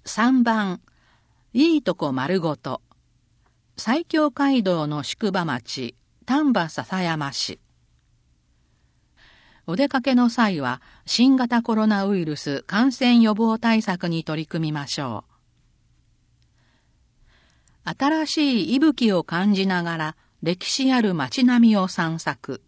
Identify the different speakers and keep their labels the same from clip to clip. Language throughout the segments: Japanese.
Speaker 1: 3番、いいとこ丸ごと。西京街道の宿場町、丹波篠山市。お出かけの際は、新型コロナウイルス感染予防対策に取り組みましょう。新しい息吹を感じながら、歴史ある街並みを散策。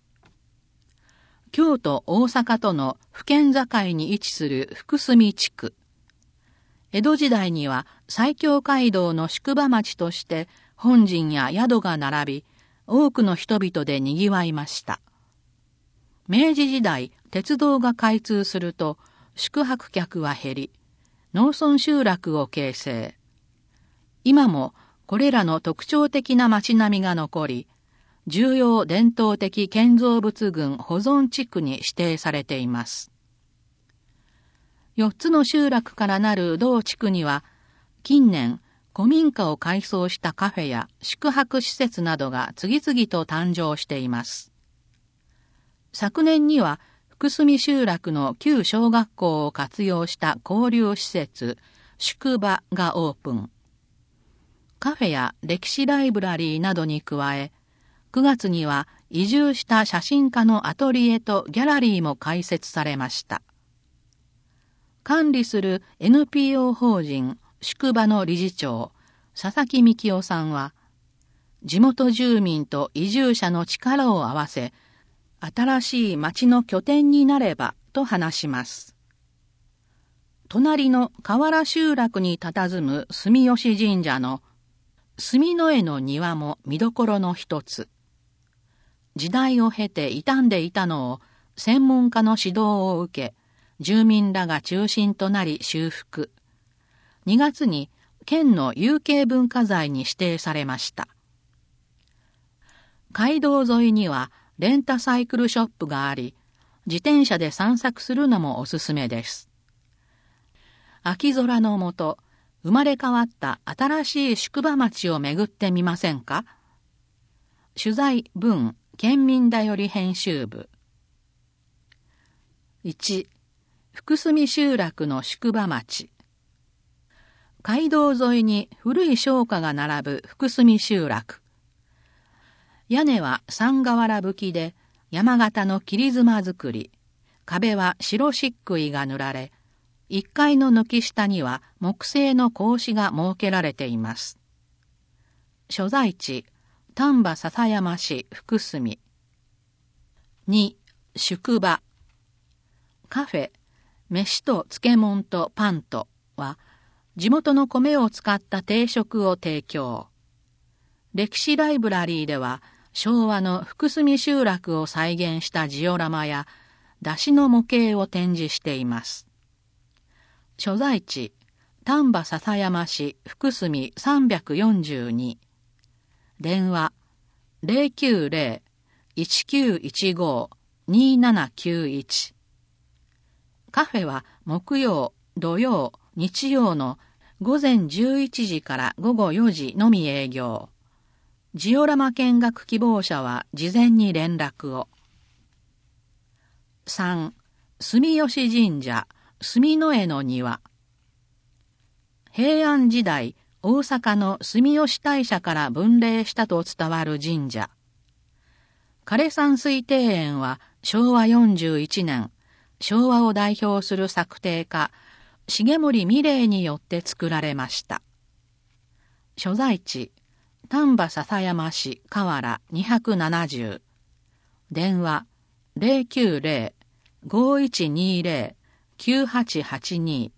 Speaker 1: 京都、大阪との府県境に位置する福住地区。江戸時代には西京街道の宿場町として本陣や宿が並び、多くの人々で賑わいました。明治時代、鉄道が開通すると宿泊客は減り、農村集落を形成。今もこれらの特徴的な街並みが残り、重要伝統的建造物群保存地区に指定されています。4つの集落からなる同地区には、近年、古民家を改装したカフェや宿泊施設などが次々と誕生しています。昨年には、福住集落の旧小学校を活用した交流施設、宿場がオープン。カフェや歴史ライブラリーなどに加え、9月には移住した写真家のアトリエとギャラリーも開設されました。管理する NPO 法人宿場の理事長、佐々木幹夫さんは、地元住民と移住者の力を合わせ、新しい町の拠点になればと話します。隣の河原集落に佇む住吉神社の住の絵の庭も見どころの一つ。時代を経て傷んでいたのを専門家の指導を受け、住民らが中心となり修復。2月に県の有形文化財に指定されました。街道沿いにはレンタサイクルショップがあり、自転車で散策するのもおすすめです。秋空の下、生まれ変わった新しい宿場町を巡ってみませんか？取材文県民だより編集部。1、福住集落の宿場町。街道沿いに古い商家が並ぶ福住集落。屋根は三瓦葺きで山形の切妻造り。壁は白漆喰が塗られ、1階の軒下には木製の格子が設けられています。所在地、丹波篠山市福住。2、宿場。カフェ、飯と漬物とパンとは、地元の米を使った定食を提供。歴史ライブラリーでは、昭和の福住集落を再現したジオラマや、出汁の模型を展示しています。所在地、丹波篠山市福住342。電話、090-1915-2791。カフェは木曜、土曜、日曜の午前11時から午後4時のみ営業。ジオラマ見学希望者は事前に連絡を。3、住吉神社、住の絵の庭。平安時代、大阪の住吉大社から分霊したと伝わる神社。枯山水庭園は昭和41年、昭和を代表する作庭家、重森美玲によって作られました。所在地、丹波篠山市河原270。電話、090-5120-9882。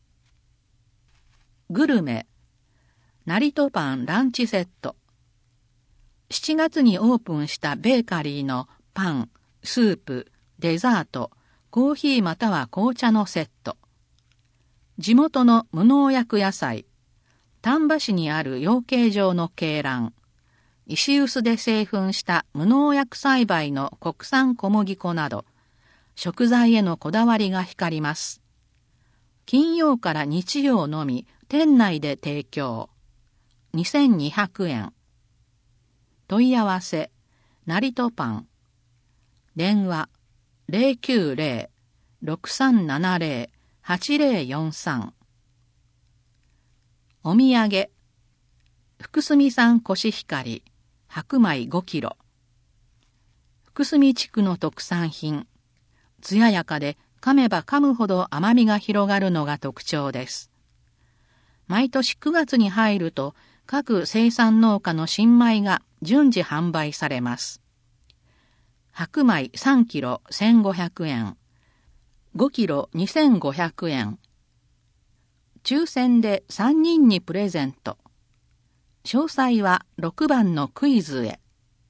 Speaker 1: グルメ、成戸パンランチセット。7月にオープンしたベーカリーのパン、スープ、デザート、コーヒーまたは紅茶のセット。地元の無農薬野菜。丹波市にある養鶏場の鶏卵。石臼で製粉した無農薬栽培の国産小麦粉など、食材へのこだわりが光ります。金曜から日曜のみ、店内で提供。2200円。問い合わせ、成戸パン。電話、090-6370-8043。 お土産、福住産コシヒカリ、白米5キロ。福住地区の特産品、艶やかで噛めば噛むほど甘みが広がるのが特徴です。毎年9月に入ると、各生産農家の新米が順次販売されます。白米3キロ1500円、5キロ2500円。抽選で3人にプレゼント。詳細は6番のクイズへ。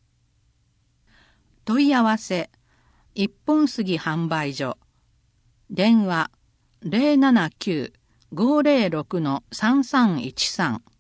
Speaker 1: 問い合わせ、一本杉販売所。電話 079-506-3313